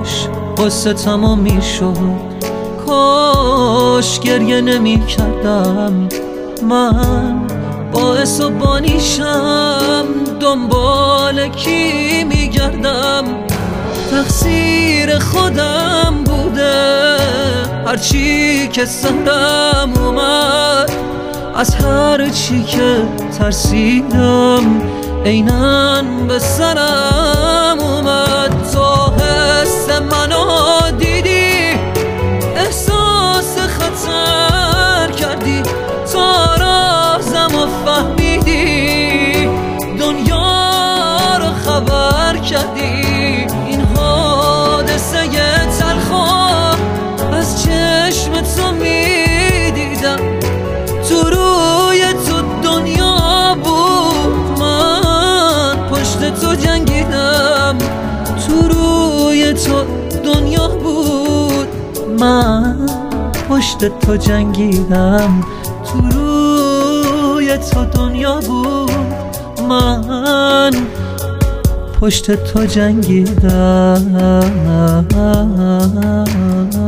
کاش قصه تمام میشد، کاش گریه نمی کردم. من باعث و بانیشم، دنبال کی میگردم؟ تقصیر خودم بوده، هرچی که سرم اومد، از هر چی که ترسیدم عیناً به سرم اومد. تو حس منو دیدی، احساس خطر کردی، تا رازمو فهمیدی، دنیا رو خبر کردی. این حادثه تلخو از چشم تو میدیدم، تو روی تو دنیا بود، من پشت تو جنگیدم. تو روی تو دنیا بود، من پشت تو جنگیدم. تو روی تو دنیا بود، من پشت تو جنگیدم.